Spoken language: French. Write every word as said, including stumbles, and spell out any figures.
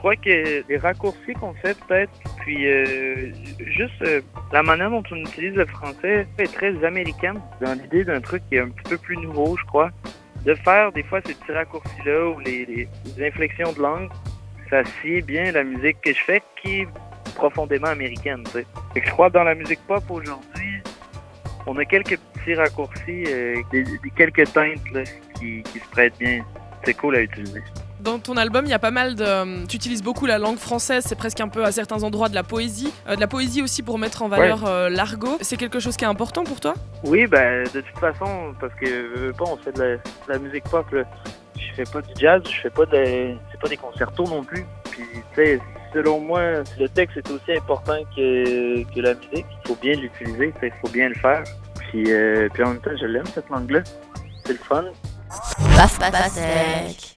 crois que les raccourcis qu'on fait peut-être, puis euh, juste euh, la manière dont on utilise le français est très américaine, dans l'idée d'un truc qui est un petit peu plus nouveau, je crois. De faire des fois ces petits raccourcis-là ou les, les, les inflexions de langue, ça sied bien la musique que je fais qui est profondément américaine, tu sais. Fait que je crois que dans la musique pop aujourd'hui, on a quelques petits raccourcis, euh, des, des quelques teintes là, qui, qui se prêtent bien. C'est cool à utiliser. Dans ton album, il y a pas mal de... Tu utilises beaucoup la langue française, c'est presque un peu à certains endroits de la poésie. Euh, de la poésie aussi pour mettre en valeur ouais. euh, l'argot. C'est quelque chose qui est important pour toi? Oui, ben de toute façon, parce que euh, bon, on fait de la, de la musique pop, là. Je fais pas du jazz, je fais pas de... c'est pas des concertos non plus. Puis, tu sais, selon moi, le texte est aussi important que, que la musique. Il faut bien l'utiliser, il faut bien le faire. Puis, euh, puis en même temps, je l'aime, cette langue-là. C'est le fun. Paf, paf, paf, sec.